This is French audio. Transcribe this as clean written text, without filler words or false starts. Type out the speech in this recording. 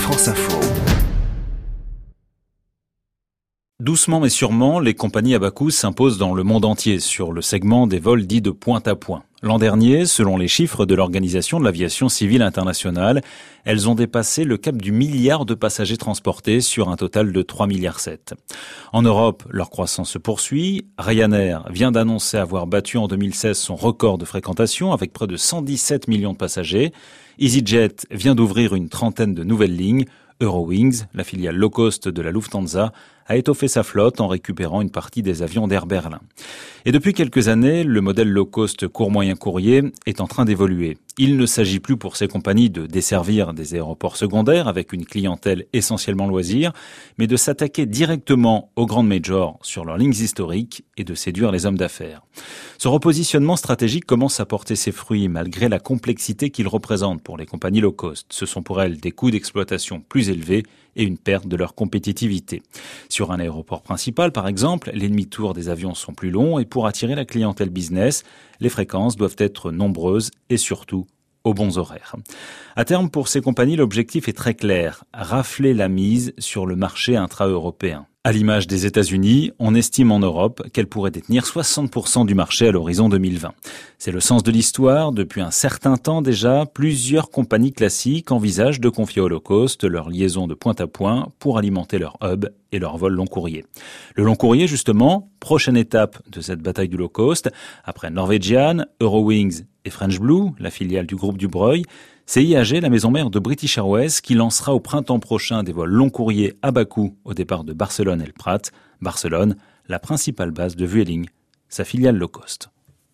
France Info. Doucement mais sûrement, les compagnies à bas coût s'imposent dans le monde entier sur le segment des vols dits de pointe à point. L'an dernier, selon les chiffres de l'Organisation de l'aviation civile internationale, elles ont dépassé le cap du milliard de passagers transportés sur un total de 3,7 milliards. En Europe, leur croissance se poursuit. Ryanair vient d'annoncer avoir battu en 2016 son record de fréquentation avec près de 117 millions de passagers. EasyJet vient d'ouvrir une trentaine de nouvelles lignes. Eurowings, la filiale low cost de la Lufthansa, a étoffé sa flotte en récupérant une partie des avions d'Air Berlin. Et depuis quelques années, le modèle low cost court-moyen courrier est en train d'évoluer. Il ne s'agit plus pour ces compagnies de desservir des aéroports secondaires avec une clientèle essentiellement loisir, mais de s'attaquer directement aux grandes majors sur leurs lignes historiques et de séduire les hommes d'affaires. Ce repositionnement stratégique commence à porter ses fruits malgré la complexité qu'il représente pour les compagnies low cost. Ce sont pour elles des coûts d'exploitation plus élevés et une perte de leur compétitivité. Sur un aéroport principal, par exemple, les demi-tours des avions sont plus longs et pour attirer la clientèle business, les fréquences doivent être nombreuses et surtout aux bons horaires. À terme, pour ces compagnies, l'objectif est très clair, rafler la mise sur le marché intra-européen. À l'image des États-Unis, on estime en Europe qu'elle pourrait détenir 60% du marché à l'horizon 2020. C'est le sens de l'histoire. Depuis un certain temps déjà, plusieurs compagnies classiques envisagent de confier au low cost leur liaison de point à point pour alimenter leur hub et leur vol long courrier. Le long courrier, justement, prochaine étape de cette bataille du low cost, après Norwegian, Eurowings et French Blue, la filiale du groupe du Breuil, c'est IAG, la maison mère de British Airways, qui lancera au printemps prochain des vols long courrier à bas coût au départ de Barcelone et El Prat. Barcelone, la principale base de Vueling, sa filiale low cost.